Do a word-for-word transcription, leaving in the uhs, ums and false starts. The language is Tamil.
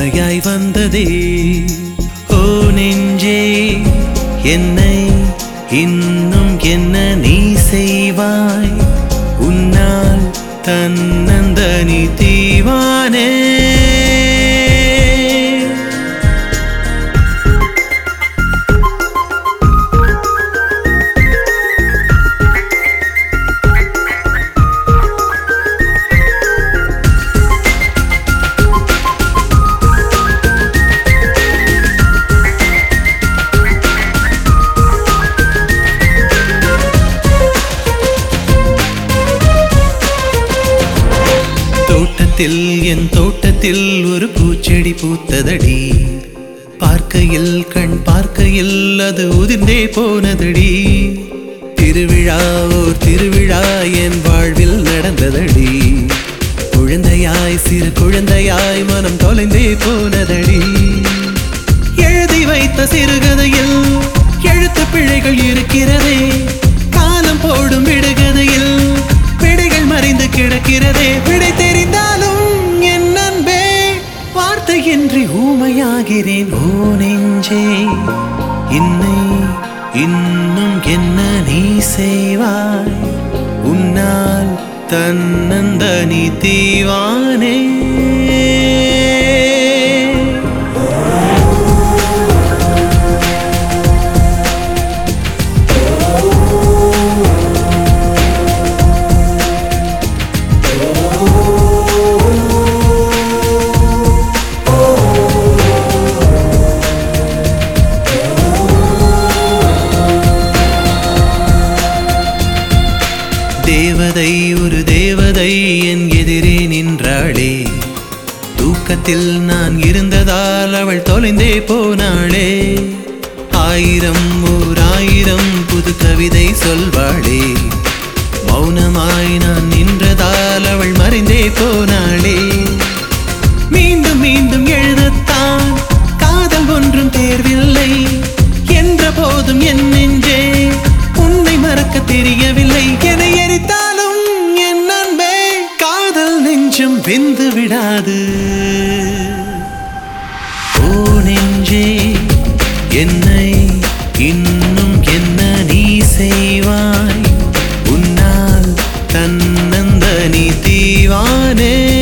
துணையாய் வந்ததே. ஓ நெஞ்சே, என்னை இன்னும் என்ன நீ செய்வாய்? உன்னால் தன்னந்தனி தீவானே. தோட்டத்தில் என் தோட்டத்தில் ஒரு பூச்செடி பூத்ததடி. பார்க்கையில் கண் பார்க்கையில் அது உதிர்ந்தே போனதடி. திருவிழா ஓர் திருவிழா என் வாழ்வில் நடந்ததடி. குழந்தையாய் சிறு குழந்தையாய் மனம் தொலைந்தே போனதடி. எழுதி வைத்த சிறுகதையில் எழுத்து பிழைகள் இருக்கிறதே. காலம் போடும் விடுகதையில் விடைகள் மறைந்து கிடக்கிறதே. விடை தெரிந்தாலும் என் அன்பே, வார்த்தையின்றி ஊமையாகிறேன். ஓ நெஞ்சே, என்னை இன்னும் என்ன நீ செய்வாய்? உன்னால் தன்னந்தனி தீவானே. தேவதை ஒரு தேவதை என் எதிரே நின்றாளே. தூக்கத்தில் நான் இருந்ததால் அவள் தொலைந்தே போனாளே. ஆயிரம் ஓர் ஆயிரம் புது கவிதை சொல்வாளே. மௌனமாய் நான் நின்றதால் அவள் மறைந்தே போனாளே. மீண்டும் மீண்டும் எழுதத்தான் காதல் ஒன்றும் தேர்வில்லை என்ற போதும் என் நெஞ்சே உன்னை மறக்க தெரியவில்லை. என எரித்தாலும் என் அன்பே, காதல் நெஞ்சம் வெந்து விடாது. ஓ நெஞ்சே, என்னை இன்னும் என்ன நீ செய்வாய்? உன்னால் தன்னந்தனி தீவானே.